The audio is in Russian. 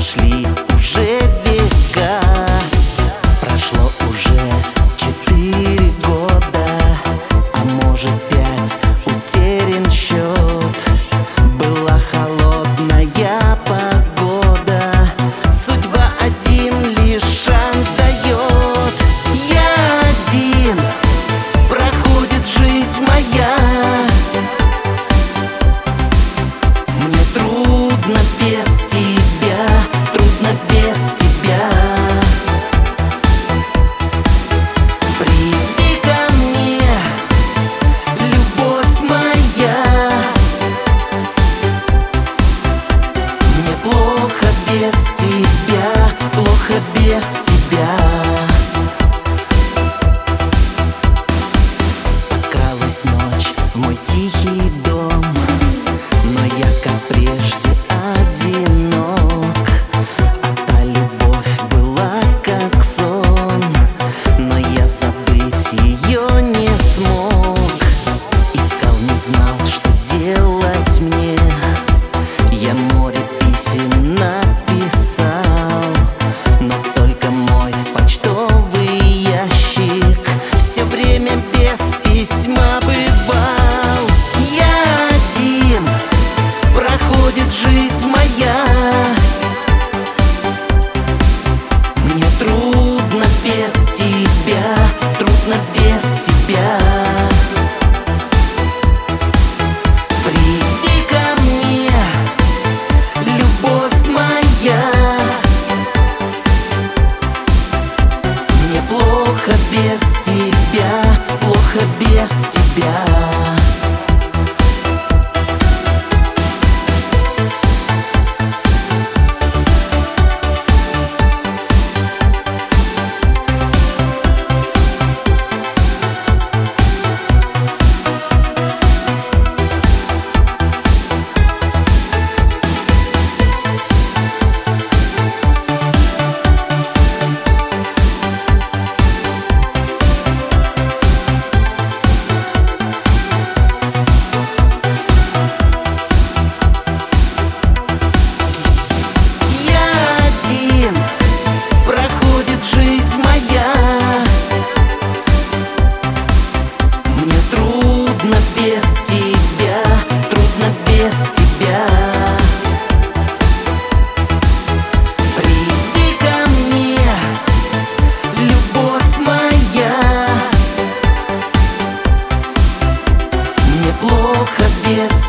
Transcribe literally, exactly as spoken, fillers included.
прошли уже века, прошло уже четыре года, а может пять, утерян счет. Была холодная погода, судьба один лишь шанс дает. Я один, проходит жизнь моя, мне трудно без тебя, трудно без тебя. Приди ко мне, любовь моя, мне плохо без тебя, плохо без тебя. Подкралась ночь в мой тихий дом, но я, как прежде, одинок. А та любовь была как сон, но я забыть ее не смог. Искал, не знал, что делать мне. Я море писем написал, но только мой почтовый ящик все время без письма бывал. Я один, проходит жизнь моя, мне трудно без тебя, трудно без тебя. Приди ко мне, любовь моя, мне плохо без тебя, плохо без тебя. Плохо без